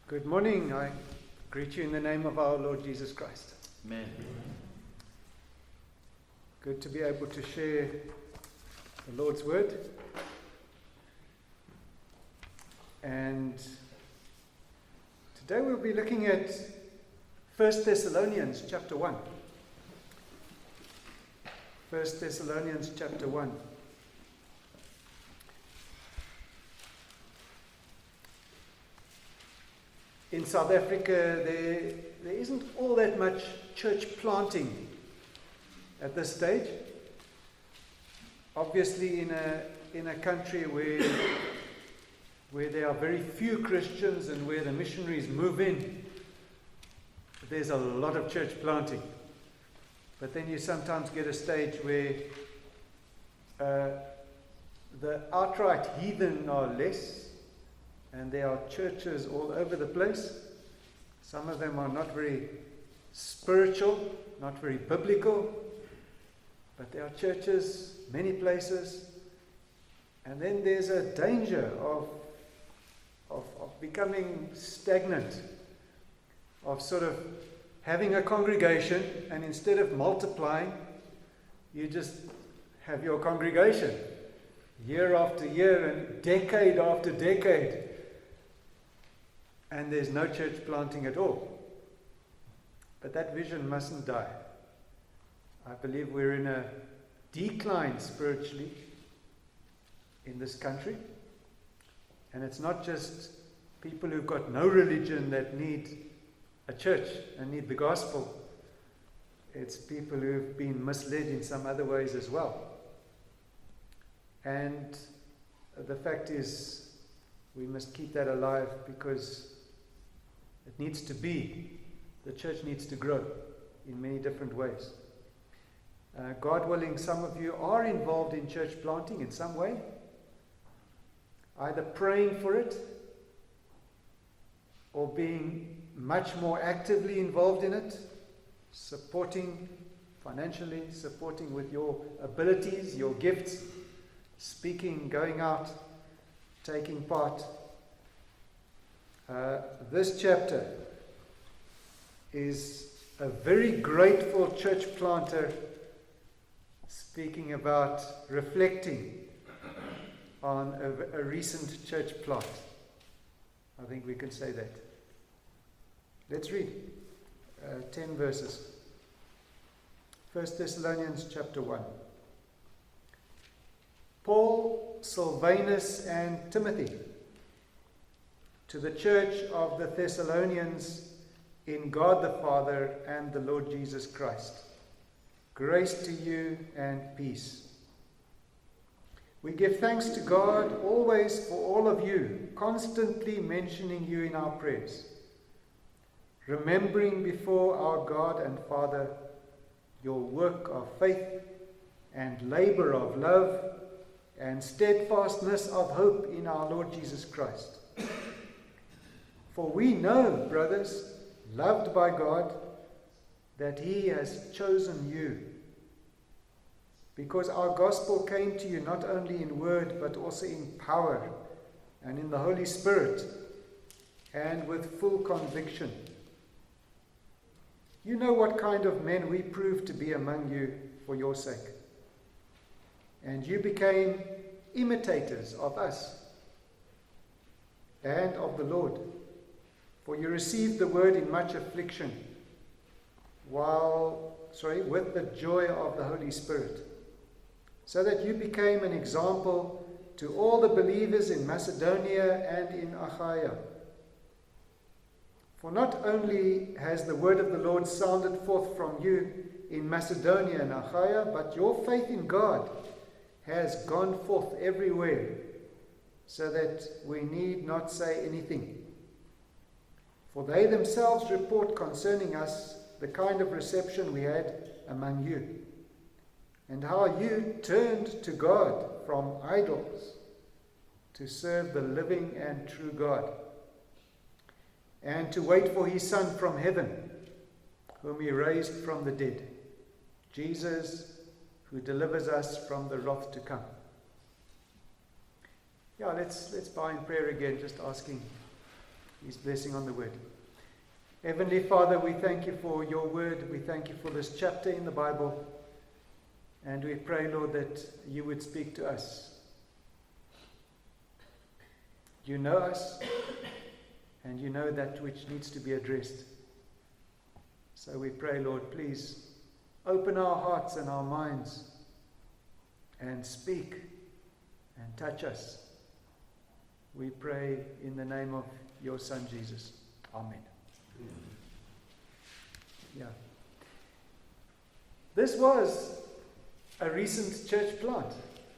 Good morning. I greet you in the name of our Lord Jesus Christ. Amen. Good to be able to share the Lord's Word. And today we'll be looking at 1 Thessalonians chapter 1. 1 Thessalonians chapter 1. In South Africa, there isn't all that much church planting at this stage. Obviously, in a country where there are very few Christians and where the missionaries move in, there's a lot of church planting. But then you sometimes get a stage where the outright heathen are less, and there are churches all over the place. Some of them are not very spiritual, not very biblical, but there are churches, many places. And then there's a danger of becoming stagnant, of sort of having a congregation, and instead of multiplying, you just have your congregation year after year and decade after decade. And there's no church planting at all. But that vision mustn't die. I believe we're in a decline spiritually in this country. And it's not just people who've got no religion that need a church and need the gospel. It's people who've been misled in some other ways as well. And the fact is, we must keep that alive, because it needs to be. The church needs to grow in many different ways. God willing, some of you are involved in church planting in some way, either praying for it or being much more actively involved in it, supporting financially, supporting with your abilities, your gifts, speaking, going out, taking part. This chapter is a very grateful church planter speaking about reflecting on a recent church plant. I think we can say that. Let's read 10 verses. 1 Thessalonians chapter 1. Paul, Silvanus, and Timothy, to the church of the Thessalonians in God the Father and the Lord Jesus Christ. Grace to you and peace. We give thanks to God always for all of you, constantly mentioning you in our prayers, remembering before our God and Father your work of faith and labor of love and steadfastness of hope in our Lord Jesus Christ. For we know, brothers, loved by God, that He has chosen you, because our gospel came to you not only in word, but also in power and in the Holy Spirit, and with full conviction. You know what kind of men we proved to be among you for your sake. And you became imitators of us and of the Lord. For you received the word in much affliction, with the joy of the Holy Spirit, so that you became an example to all the believers in Macedonia and in Achaia. For not only has the word of the Lord sounded forth from you in Macedonia and Achaia, but your faith in God has gone forth everywhere, so that we need not say anything. For they themselves report concerning us the kind of reception we had among you, and how you turned to God from idols to serve the living and true God, and to wait for His Son from heaven, whom He raised from the dead, Jesus, who delivers us from the wrath to come. Let's bow in prayer again, just asking His blessing on the word. Heavenly Father, we thank you for your word. We thank you for this chapter in the Bible. And we pray, Lord, that you would speak to us. You know us, and you know that which needs to be addressed. So we pray, Lord, please open our hearts and our minds and speak and touch us. We pray in the name of your Son, Jesus. Amen. Yeah. This was a recent church plant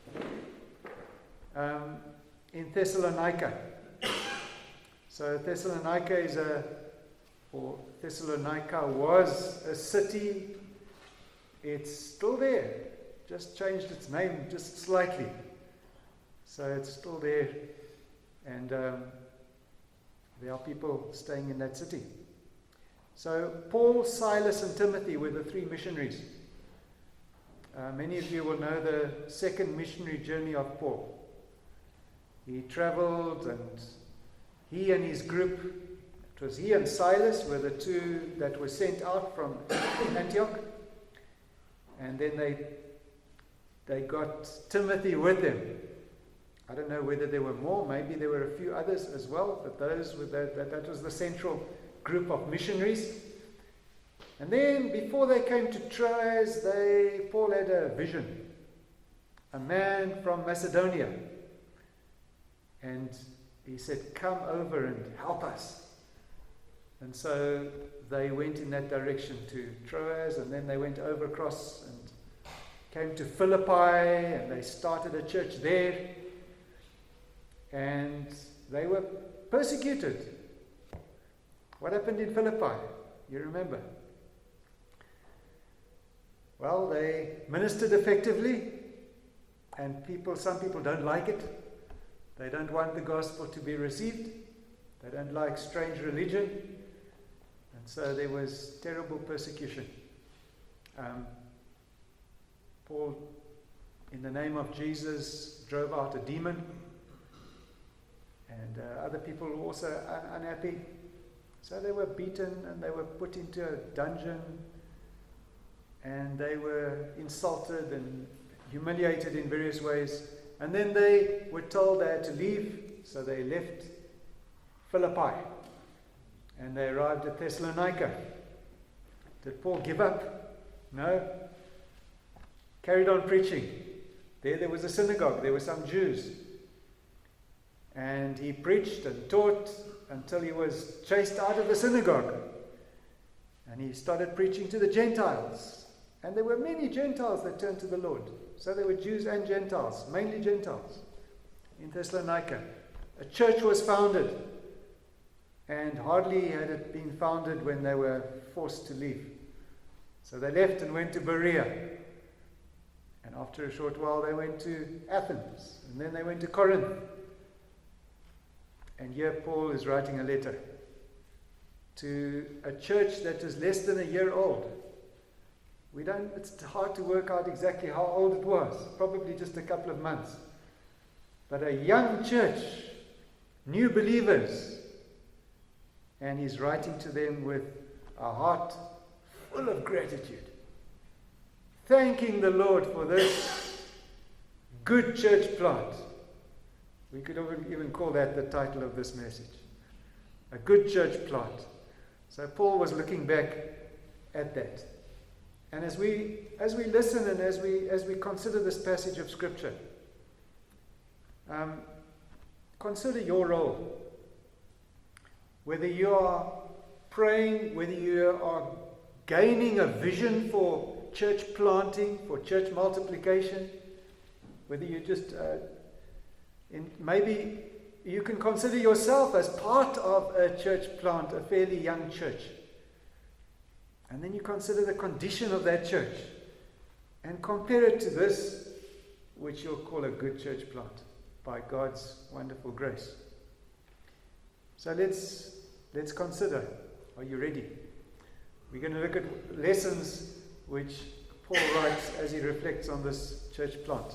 in Thessalonica. So Thessalonica Thessalonica was a city. It's still there, just changed its name just slightly. So it's still there, and there are people staying in that city. So Paul, Silas, and Timothy were the three missionaries. Many of you will know the second missionary journey of Paul. He traveled, and he and his group, it was he and Silas were the two that were sent out from Antioch. And then they got Timothy with them. I don't know whether there were more, maybe there were a few others as well, but that was the central group of missionaries. And then before they came to Troas, Paul had a vision. A man from Macedonia. And he said, "Come over and help us." And so they went in that direction to Troas, and then they went over across and came to Philippi, and they started a church there. And they were persecuted. What happened in Philippi? You remember? Well, they ministered effectively, and some people don't like it. They don't want the gospel to be received. They don't like strange religion. And so there was terrible persecution. Paul, in the name of Jesus, drove out a demon. And other people were also unhappy. So they were beaten, and they were put into a dungeon. And they were insulted and humiliated in various ways. And then they were told they had to leave. So they left Philippi. And they arrived at Thessalonica. Did Paul give up? No. Carried on preaching. There was a synagogue. There were some Jews. And he preached and taught until he was chased out of the synagogue. And he started preaching to the Gentiles. And there were many Gentiles that turned to the Lord. So there were Jews and Gentiles, mainly Gentiles, in Thessalonica. A church was founded. And hardly had it been founded when they were forced to leave. So they left and went to Berea. And after a short while they went to Athens. And then they went to Corinth. And here Paul is writing a letter to a church that is less than a year old. It's hard to work out exactly how old it was. Probably just a couple of months. But a young church, new believers. And he's writing to them with a heart full of gratitude. Thanking the Lord for this good church plant. We could even call that the title of this message. A good church plant. So Paul was looking back at that. And as we listen and as we consider this passage of Scripture, consider your role. Whether you are praying, whether you are gaining a vision for church planting, for church multiplication, whether you just, maybe you can consider yourself as part of a church plant, a fairly young church. And then you consider the condition of that church and compare it to this, which you'll call a good church plant by God's wonderful grace. So let's consider. Are you ready? We're going to look at lessons which Paul writes as he reflects on this church plant.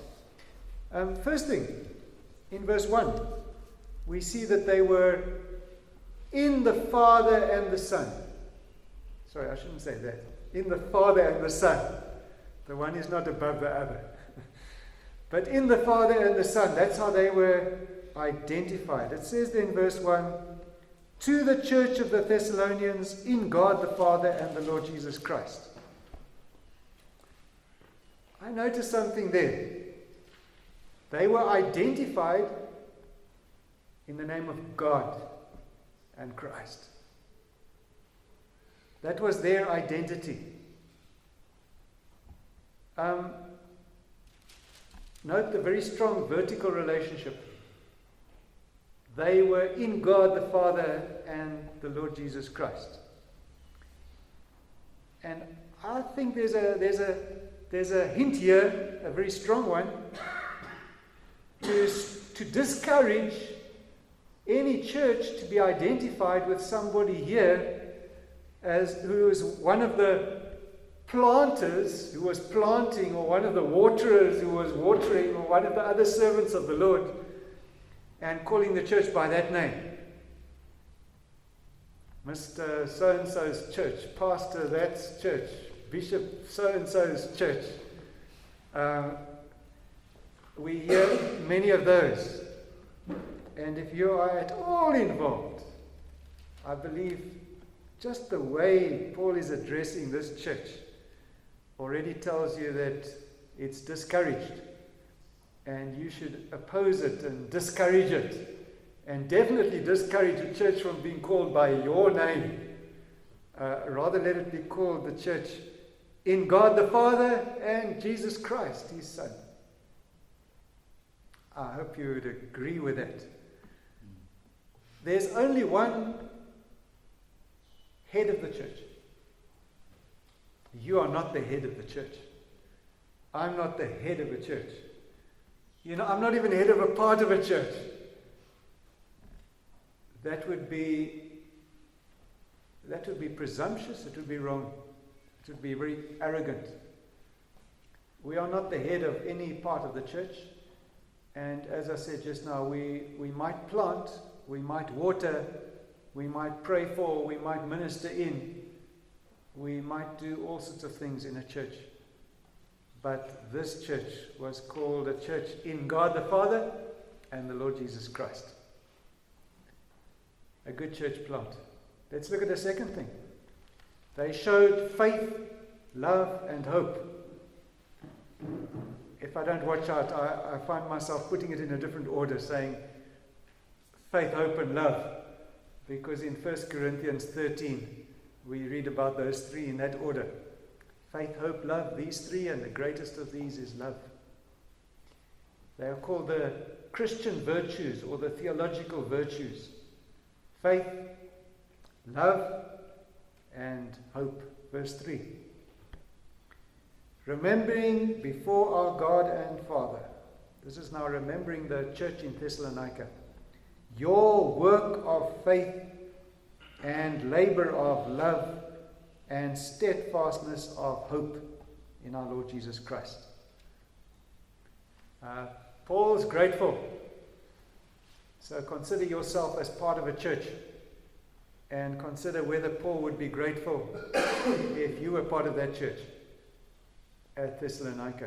First thing, in verse 1, we see that they were in the Father and the Son. Sorry, I shouldn't say that. In the Father and the Son. The one is not above the other. But in the Father and the Son, that's how they were identified. It says there in verse 1, to the church of the Thessalonians, in God the Father and the Lord Jesus Christ. I noticed something there. They were identified in the name of God and Christ. That was their identity. Note the very strong vertical relationship. They were in God the Father and the Lord Jesus Christ. And I think there's a hint here, a very strong one, to discourage any church to be identified with somebody here who is one of the planters who was planting, or one of the waterers who was watering, or one of the other servants of the Lord, and calling the church by that name. Mr. So-and-so's church, pastor that's church, bishop so-and-so's church. We hear many of those. And if you are at all involved, I believe just the way Paul is addressing this church already tells you that it's discouraged. And you should oppose it and discourage it. And definitely discourage a church from being called by your name. Rather let it be called the church in God the Father and Jesus Christ, His Son. I hope you would agree with that. There's only one head of the church. You are not the head of the church. I'm not the head of a church. I'm not even head of a part of a church. That would be presumptuous. It would be wrong. It would be very arrogant. We are not the head of any part of the church. And as I said just now, we might plant, we might water, we might pray for, we might minister in, we might do all sorts of things in a church. But this church was called a church in God the Father and the Lord Jesus Christ. A good church plant. Let's look at the second thing. They showed faith, love, and hope. If I don't watch out, I find myself putting it in a different order, saying faith, hope, and love. Because in 1 Corinthians 13, we read about those three in that order. Faith, hope, love, these three, and the greatest of these is love. They are called the Christian virtues, or the theological virtues. Faith, love, and hope. Verse 3. Remembering before our God and Father. This is now remembering the church in Thessalonica. Your work of faith and labor of love and steadfastness of hope in our Lord Jesus Christ. Paul is grateful. So consider yourself as part of a church. And consider whether Paul would be grateful if you were part of that church at Thessalonica.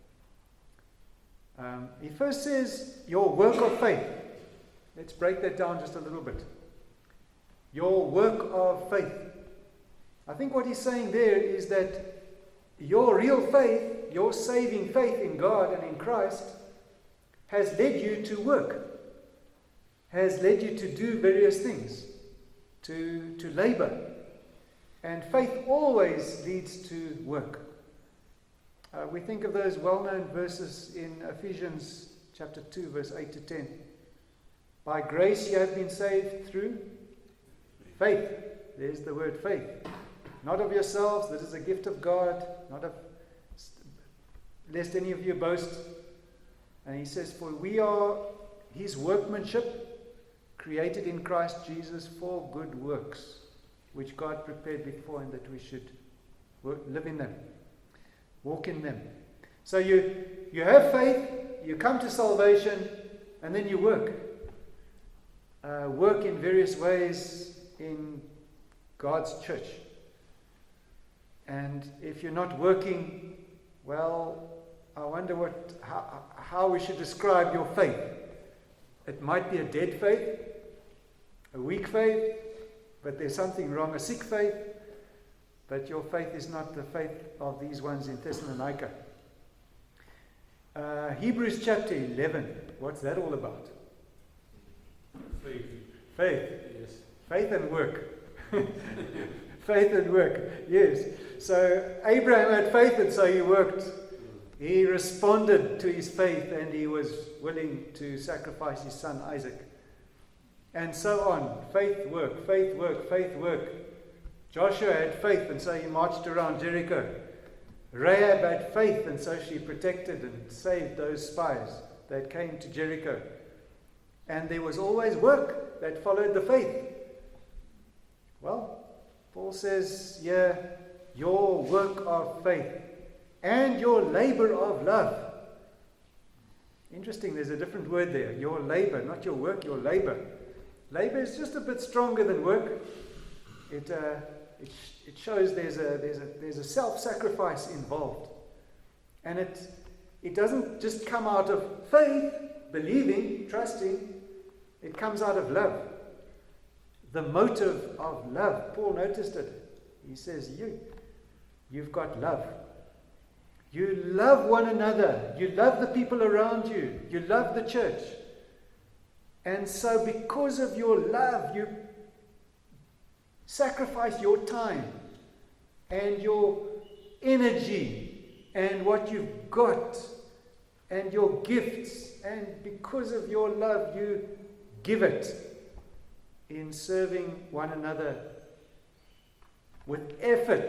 He first says, your work of faith. Let's break that down just a little bit. Your work of faith. I think what he's saying there is that your real faith, your saving faith in God and in Christ, has led you to work, has led you to do various things, to labor. And faith always leads to work. We think of those well-known verses in Ephesians chapter 2, verse 8 to 10. By grace you have been saved through faith. There's the word faith. Not of yourselves, this is a gift of God, not of lest any of you boast. And he says, for we are his workmanship, created in Christ Jesus for good works, which God prepared beforehand that we should live in them, walk in them. So you have faith, you come to salvation, and then you work. Work in various ways in God's church. And if you're not working, well, I wonder how we should describe your faith. It might be a dead faith, a weak faith, but there's something wrong, a sick faith, but your faith is not the faith of these ones in Thessalonica. Hebrews chapter 11, what's that all about? Faith. Faith. Yes. Faith and work. Faith and work, yes. So Abraham had faith, and so he worked. He responded to his faith, and he was willing to sacrifice his son Isaac. And so on. Faith, work, faith, work, faith, work. Joshua had faith, and so he marched around Jericho. Rahab had faith, and so she protected and saved those spies that came to Jericho. And there was always work that followed the faith. Well, Paul says, yeah, your work of faith and your labor of love. Interesting, there's a different word there. Your labor, not your work, your labor. Labor is just a bit stronger than work. It shows there's a self-sacrifice involved. And it doesn't just come out of faith, believing, trusting. It comes out of love. The motive of love. Paul noticed it. He says, you've got love. You love one another. You love the people around you. You love the church. And so because of your love, you sacrifice your time and your energy and what you've got and your gifts. And because of your love, you give it in serving one another with effort.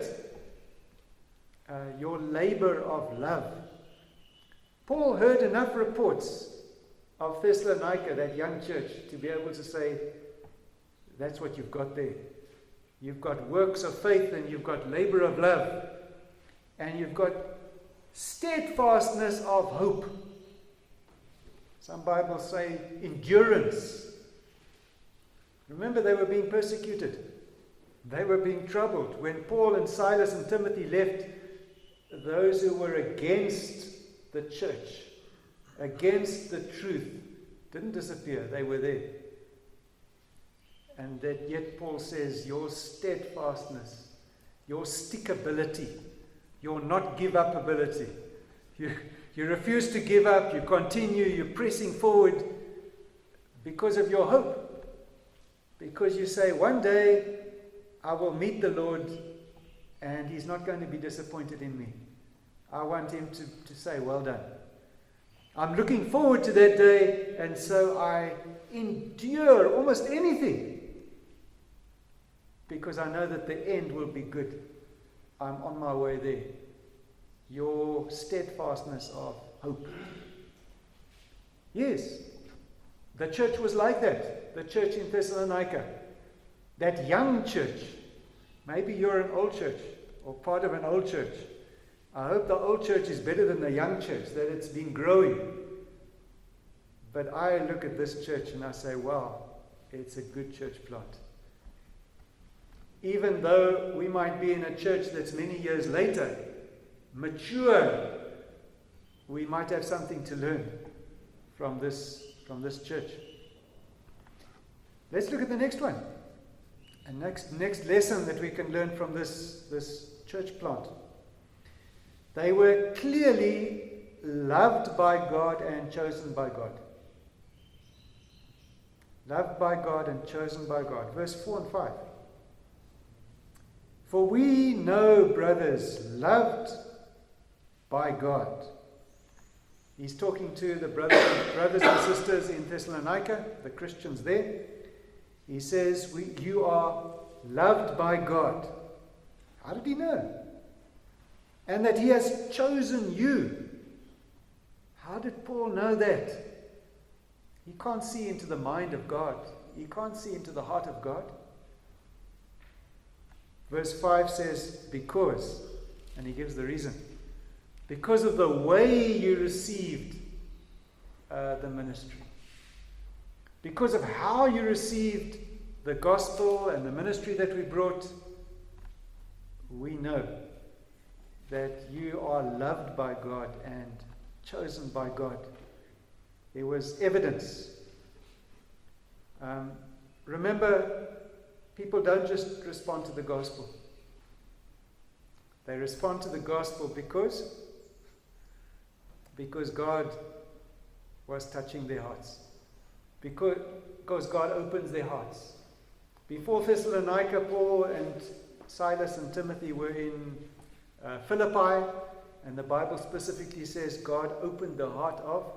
Your labor of love. Paul heard enough reports of Thessalonica, that young church, to be able to say, that's what you've got there. You've got works of faith, and you've got labor of love, and you've got steadfastness of hope. Some Bibles say endurance. Remember, they were being persecuted. They were being troubled. When Paul and Silas and Timothy left, those who were against the church, against the truth, didn't disappear. They were there. And that yet Paul says, your steadfastness, your stickability, your not give up ability. You refuse to give up, you continue, you're pressing forward because of your hope. Because you say, one day I will meet the Lord and He's not going to be disappointed in me. I want Him to say, well done. I'm looking forward to that day, and so I endure almost anything because I know that the end will be good. I'm on my way there. Your steadfastness of hope. Yes, the church was like that. The church in Thessalonica. That young church. Maybe you're an old church or part of an old church. I hope the old church is better than the young church, that it's been growing. But I look at this church and I say, wow, it's a good church plant. Even though we might be in a church that's many years later, mature, we might have something to learn from this church. Let's look at the next one. And next lesson that we can learn from this church plant. They were clearly loved by God and chosen by God. Loved by God and chosen by God. Verse 4 and 5. For we know, brothers, loved by God. He's talking to the brothers and sisters in Thessalonica, the Christians there. He says, you are loved by God. How did he know? And that he has chosen you. How did Paul know that? He can't see into the mind of God. He can't see into the heart of God. Verse 5 says, because, and he gives the reason. Because of the way you received the ministry. Because of how you received the gospel and the ministry that we brought, we know that you are loved by God and chosen by God. There was evidence. Remember, people don't just respond to the gospel. They respond to the gospel because God was touching their hearts. Because God opens their hearts. Before Thessalonica, Paul and Silas and Timothy were in Philippi, and the Bible specifically says God opened the heart of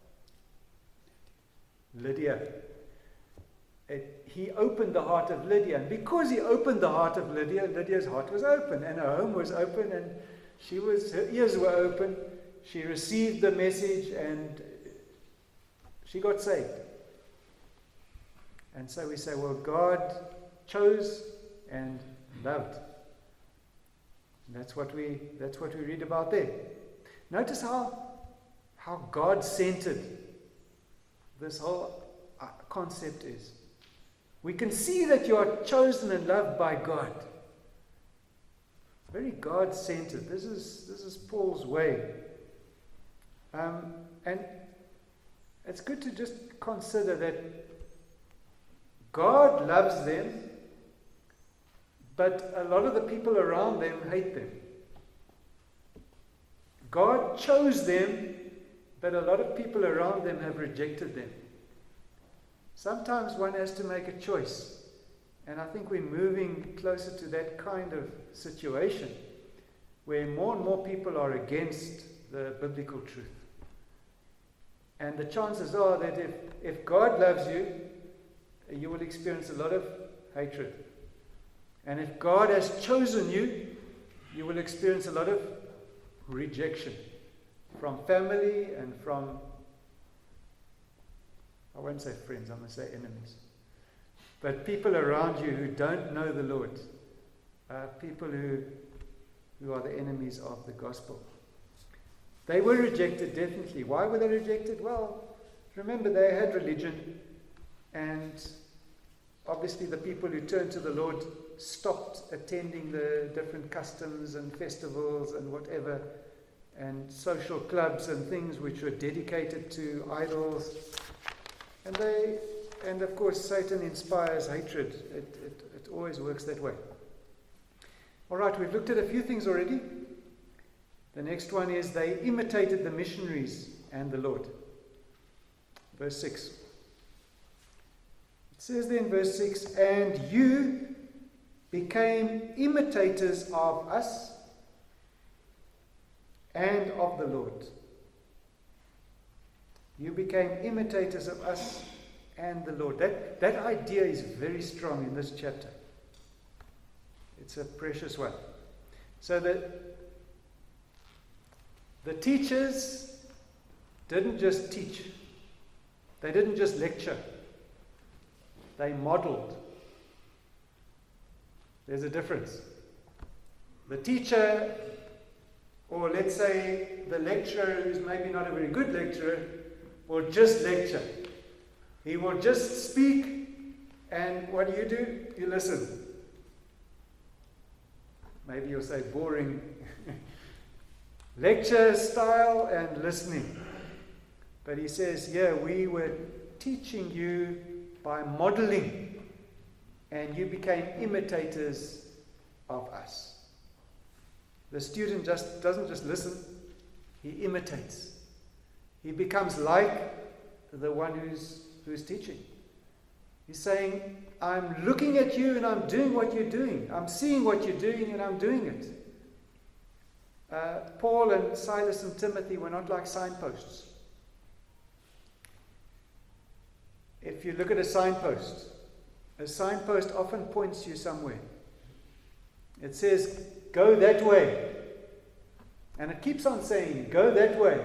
Lydia. He opened the heart of Lydia, and because he opened the heart of Lydia, Lydia's heart was open, and her home was open, and her ears were open. She received the message, and she got saved. And so we say, well, God chose and loved. And that's what we read about there. Notice how God-centered this whole concept is. We can see that you are chosen and loved by God. Very God-centered. This is Paul's way. And it's good to just consider that God loves them, but a lot of the people around them hate them. God chose them, but a lot of people around them have rejected them. Sometimes one has to make a choice, and I think we're moving closer to that kind of situation where more and more people are against the biblical truth. And the chances are that if God loves you, you will experience a lot of hatred. And if God has chosen you, you will experience a lot of rejection from family and from, I won't say friends, I'm going to say enemies. But people around you who don't know the Lord, people who are the enemies of the gospel. They were rejected, definitely. Why were they rejected? Well, remember, they had religion, and obviously the people who turned to the Lord stopped attending the different customs and festivals and whatever, and social clubs and things which were dedicated to idols. And of course, Satan inspires hatred. It always works that way. All right, we've looked at a few things already. The next one is they imitated the missionaries and the Lord. Verse 6. It says there in verse 6, and you became imitators of us and of the Lord. You became imitators of us and the Lord. That idea is very strong in this chapter. It's a precious one. So the teachers didn't just teach. They didn't just lecture. They modeled. There's a difference. The teacher, or let's say the lecturer who's maybe not a very good lecturer, will just lecture. He will just speak, and what do? You listen. Maybe you'll say boring lecture style and listening. But he says, yeah, we were teaching you by modeling, and you became imitators of us. The student doesn't just listen, he imitates. He becomes like the one who's teaching. He's saying, I'm looking at you and I'm doing what you're doing. I'm seeing what you're doing and I'm doing it. Paul and Silas and Timothy were not like signposts. If you look at a signpost often points you somewhere. It says, go that way. And it keeps on saying, go that way.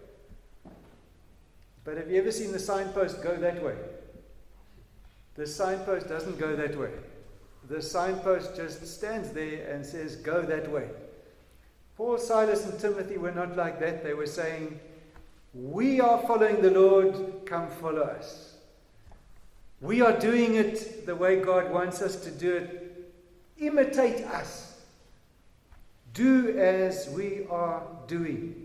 But have you ever seen the signpost go that way? The signpost doesn't go that way. The signpost just stands there and says, go that way. Paul, Silas, and Timothy were not like that. They were saying, we are following the Lord, come follow us. We are doing it the way God wants us to do it. Imitate us. Do as we are doing.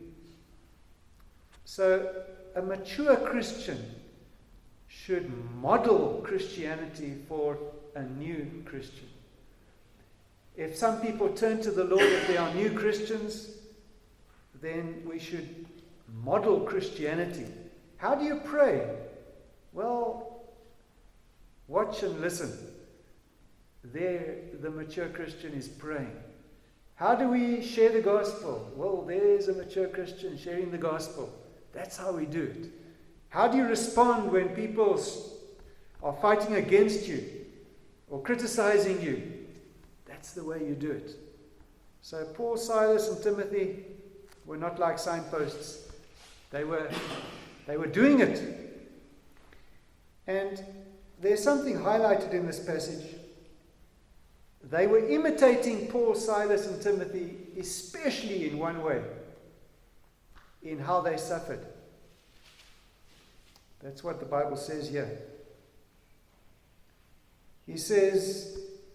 So, a mature Christian should model Christianity for a new Christian. If some people turn to the Lord, if they are new Christians, then we should model Christianity. How do you pray? Well, watch and listen. There, the mature Christian is praying. How do we share the gospel? Well, there's a mature Christian sharing the gospel. That's how we do it. How do you respond when people are fighting against you or criticizing you? That's the way you do it. So Paul, Silas, and Timothy were not like signposts. They were doing it. And there's something highlighted in this passage. They were imitating Paul, Silas, and Timothy, especially in one way, in how they suffered. That's what the Bible says here. He says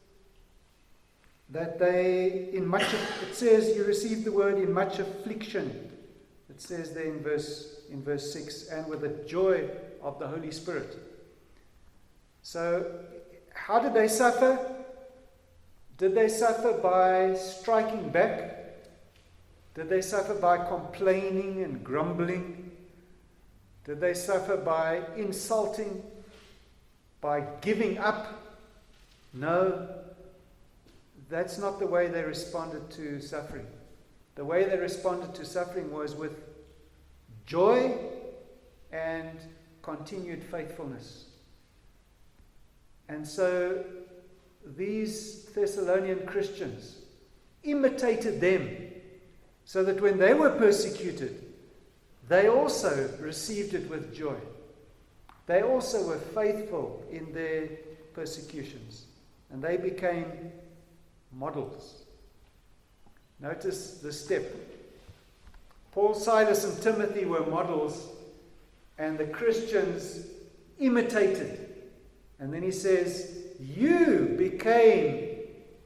that it says you received the word in much affliction. It says there in verse 6, and with the joy of the Holy Spirit. So, how did they suffer? Did they suffer by striking back? Did they suffer by complaining and grumbling? Did they suffer by insulting? By giving up? No. That's not the way they responded to suffering. The way they responded to suffering was with joy and continued faithfulness. And so these Thessalonian Christians imitated them, so that when they were persecuted, they also received it with joy. They also were faithful in their persecutions, and they became models. Notice the step. Paul, Silas, and Timothy were models, and the Christians imitated. And then he says, you became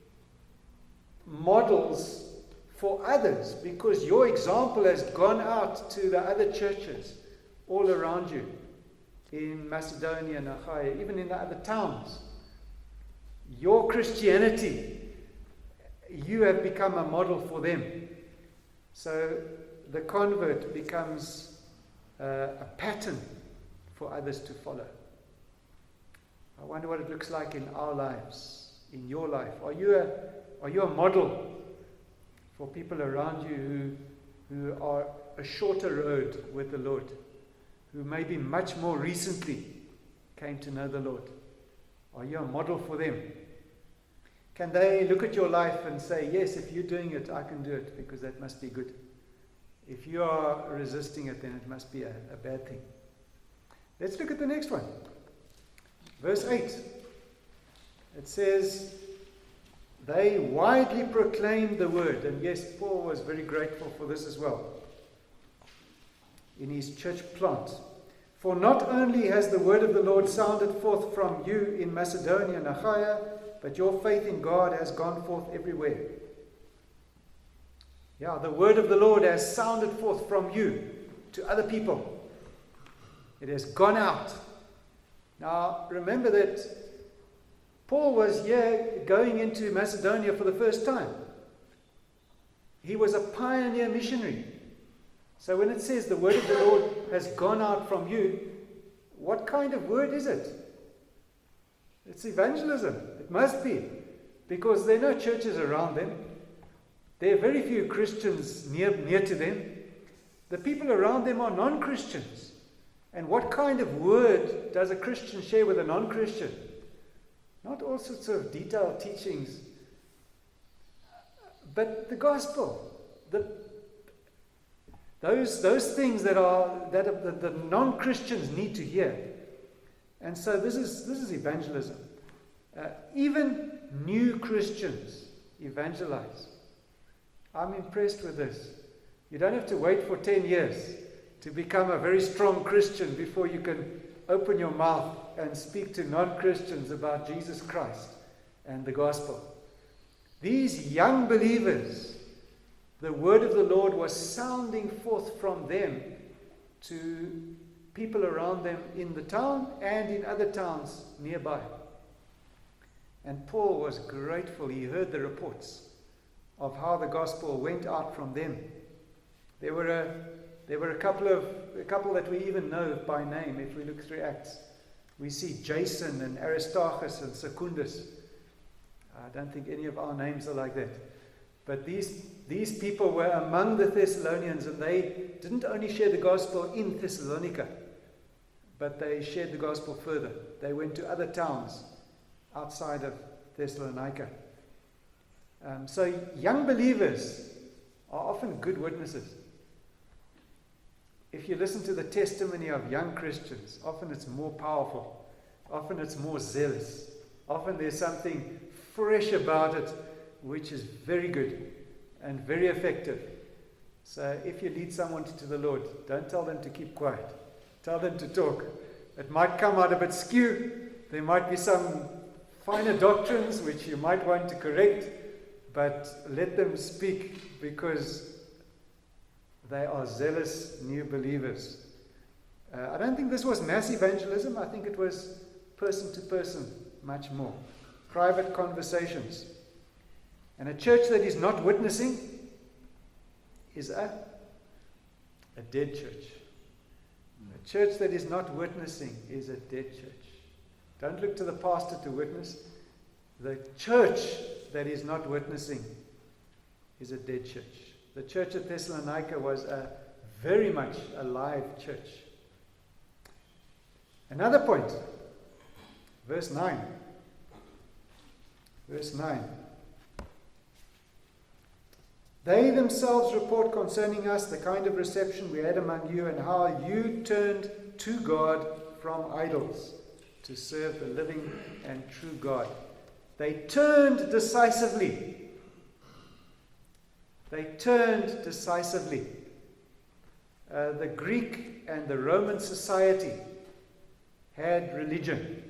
models for others, because your example has gone out to the other churches all around you in Macedonia and Achaia, even in the other towns. Your Christianity, you have become a model for them. So the convert becomes a pattern for others to follow. I wonder what it looks like in our lives, in your life. Are you a model for people around you who are a shorter road with the Lord, who maybe much more recently came to know the Lord? Are you a model for them? Can they look at your life and say, yes, if you're doing it, I can do it, because that must be good. If you are resisting it, then it must be a bad thing. Let's look at the next one. Verse 8. It says, they widely proclaimed the word. And yes, Paul was very grateful for this as well in his church plant. For not only has the word of the Lord sounded forth from you in Macedonia and Achaia, but your faith in God has gone forth everywhere. Yeah, the word of the Lord has sounded forth from you to other people. It has gone out. Now, remember that Paul was here going into Macedonia for the first time. He was a pioneer missionary. So when it says the word of the Lord has gone out from you, what kind of word is it? It's evangelism. It must be. Because there are no churches around them. There are very few Christians near to them. The people around them are non-Christians. And what kind of word does a Christian share with a non-Christian? Not all sorts of detailed teachings, but the gospel. Those things that the non-Christians need to hear. And so this is evangelism. Even new Christians evangelize. I'm impressed with this. You don't have to wait for 10 years to become a very strong Christian before you can open your mouth and speak to non-Christians about Jesus Christ and the gospel. These young believers, the word of the Lord was sounding forth from them to people around them in the town and in other towns nearby. And Paul was grateful. He heard the reports of how the gospel went out from them. There were a couple that we even know by name. If we look through Acts, we see Jason and Aristarchus and Secundus. I don't think any of our names are like that. But these people were among the Thessalonians, and they didn't only share the gospel in Thessalonica, but they shared the gospel further. They went to other towns outside of Thessalonica. So young believers are often good witnesses. If you listen to the testimony of young Christians, often it's more powerful. Often it's more zealous. Often there's something fresh about it, which is very good and very effective. So if you lead someone to the Lord, don't tell them to keep quiet. Tell them to talk. It might come out a bit skew. There might be some finer doctrines which you might want to correct, but let them speak, because they are zealous new believers. I don't think this was mass evangelism. I think it was person to person, much more. Private conversations. And a church that is not witnessing is a dead church. A church that is not witnessing is a dead church. Don't look to the pastor to witness. The church that is not witnessing is a dead church. The church at Thessalonica was a very much alive church. Another point, verse 9. Verse 9. They themselves report concerning us the kind of reception we had among you, and how you turned to God from idols to serve the living and true God. They turned decisively. They turned decisively. The Greek and the Roman society had religion.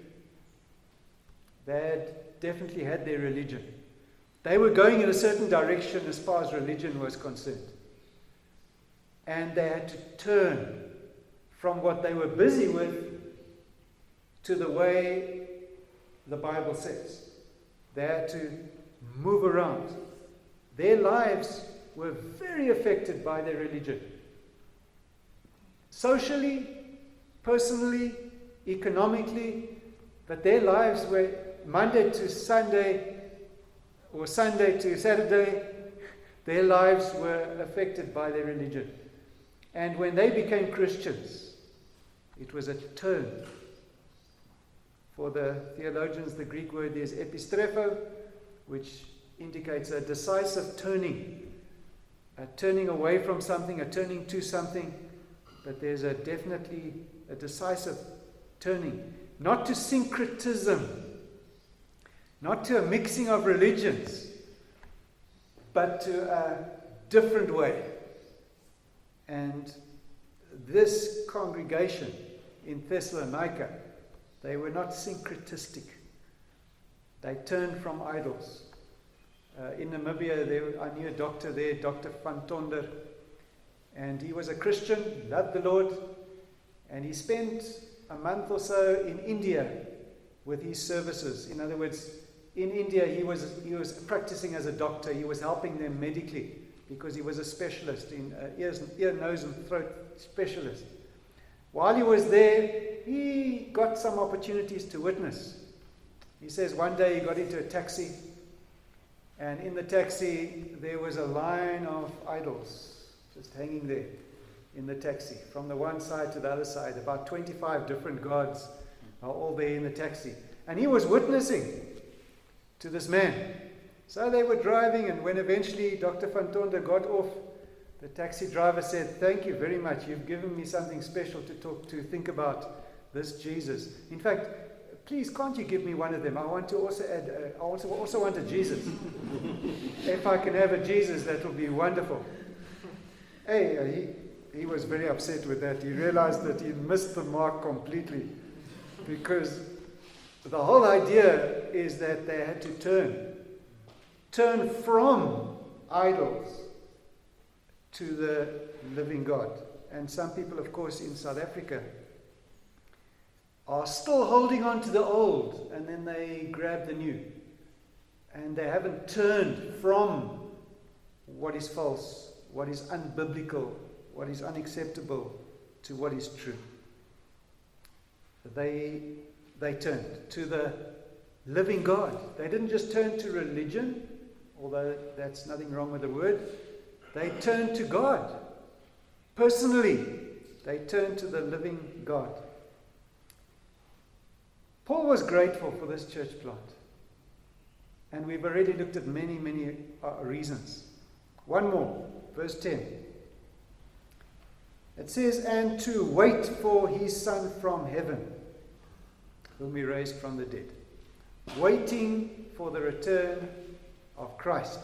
They definitely had their religion. They were going in a certain direction as far as religion was concerned. And they had to turn from what they were busy with to the way the Bible says. They had to move around. Their lives were very affected by their religion. Socially, personally, economically, but their lives were Monday to Sunday, or Sunday to Saturday. Their lives were affected by their religion. And when they became Christians, it was a turn. For the theologians, the Greek word is epistrepho, which indicates a decisive turning. A turning away from something, a turning to something. But there's definitely a decisive turning. Not to syncretism, not to a mixing of religions, but to a different way. And this congregation in Thessalonica, they were not syncretistic. They turned from idols. In Namibia, I knew a doctor there, Dr. Van Tonder, and he was a Christian, loved the Lord, and he spent a month or so in India with his services. In other words, in India, he was practicing as a doctor. He was helping them medically because he was a specialist in ear, nose, and throat specialist. While he was there, he got some opportunities to witness. He says one day he got into a taxi, and in the taxi there was a line of idols just hanging there in the taxi, from the one side to the other side. About 25 different gods are all there in the taxi. And he was witnessing to this man. So they were driving, and when eventually Dr. Van Tonder got off, the taxi driver said, "Thank you very much. You've given me something special to think about this Jesus. In fact, please, can't you give me one of them? I want to also add, I also want a Jesus. If I can have a Jesus, that will be wonderful." He was very upset with that. He realized that he missed the mark completely. because the whole idea is that they had to turn from idols to the living God. And some people, of course, in South Africa are still holding on to the old, and then they grab the new. And they haven't turned from what is false, what is unbiblical, what is unacceptable, to what is true. They turned to the living God. They didn't just turn to religion, although that's nothing wrong with the word. They turned to God. Personally, they turned to the living God. Paul was grateful for this church plant. And we've already looked at many reasons. One more, verse 10. It says, and to wait for his Son from heaven, whom he raised from the dead. Waiting for the return of Christ.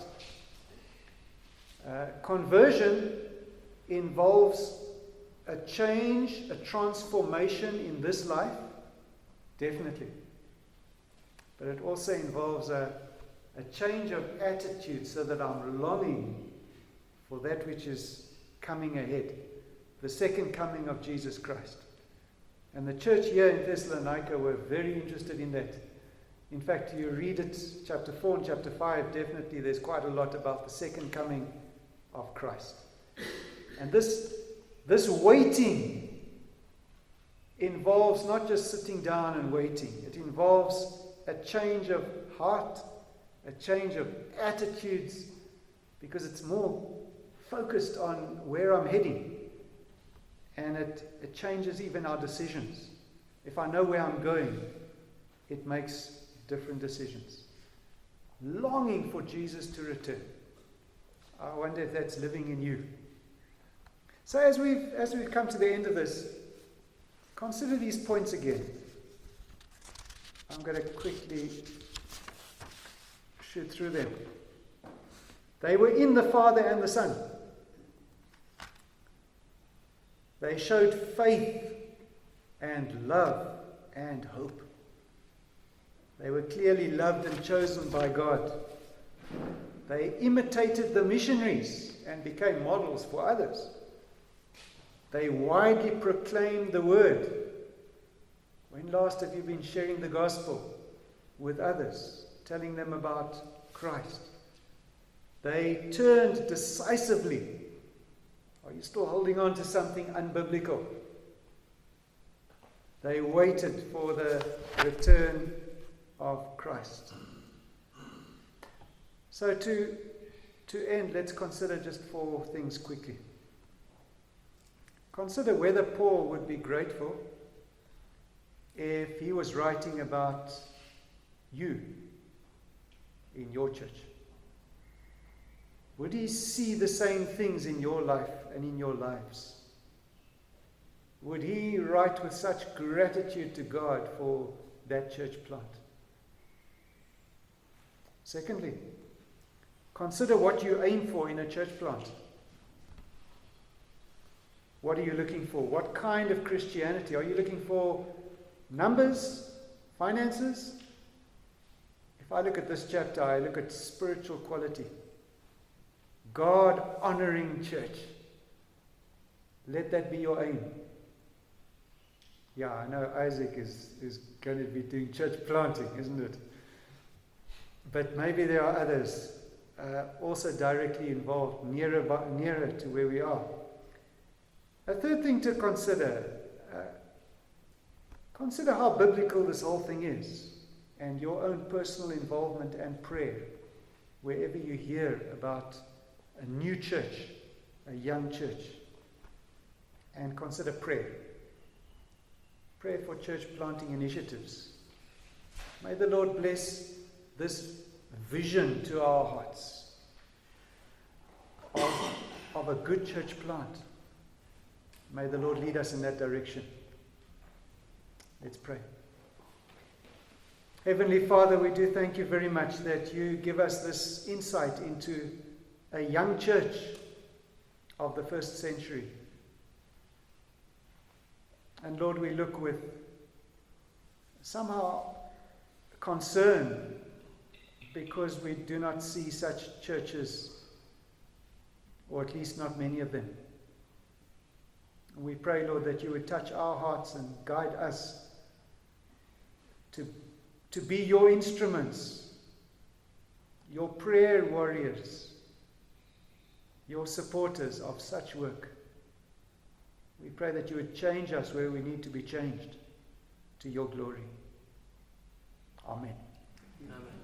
Conversion involves a change, a transformation in this life, definitely. But it also involves a change of attitude so that I'm longing for that which is coming ahead, the second coming of Jesus Christ. And the church here in Thessalonica were very interested in that. In fact, you read it, chapter 4 and chapter 5, definitely there's quite a lot about the second coming of Christ. And this waiting involves not just sitting down and waiting. It involves a change of heart, a change of attitudes, because it's more focused on where I'm heading. And it changes even our decisions. If I know where I'm going, it makes different decisions. Longing for Jesus to return. I wonder if that's living in you. So as we've come to the end of this, consider these points again. I'm going to quickly shoot through them. They were in the Father and the Son. They showed faith and love and hope. They were clearly loved and chosen by God. They imitated the missionaries and became models for others. They widely proclaimed the word. When last have you been sharing the gospel with others, telling them about Christ? They turned decisively. Are you still holding on to something unbiblical? They waited for the return of Christ. So to end, let's consider just 4 things quickly. Consider whether Paul would be grateful if he was writing about you in your church. Would he see the same things in your life and in your lives? Would he write with such gratitude to God for that church plant? Secondly, consider what you aim for in a church plant. What are you looking for? What kind of Christianity? Are you looking for numbers? Finances? If I look at this chapter, I look at spiritual quality. God-honoring church. Let that be your aim. Yeah, I know Isaac is going to be doing church planting, isn't it? But maybe there are others also directly involved, nearer to where we are. A third thing to consider how biblical this whole thing is, and your own personal involvement and prayer wherever you hear about a new church, a young church. And consider prayer. Prayer for church planting initiatives. May the Lord bless this vision to our hearts of a good church plant. May the Lord lead us in that direction. Let's pray. Heavenly Father, we do thank you very much that you give us this insight into a young church of the first century. And Lord, we look with somehow concern because we do not see such churches, or at least not many of them. We pray, Lord, that you would touch our hearts and guide us to be your instruments, your prayer warriors, your supporters of such work. We pray that you would change us where we need to be changed to your glory. Amen. Amen.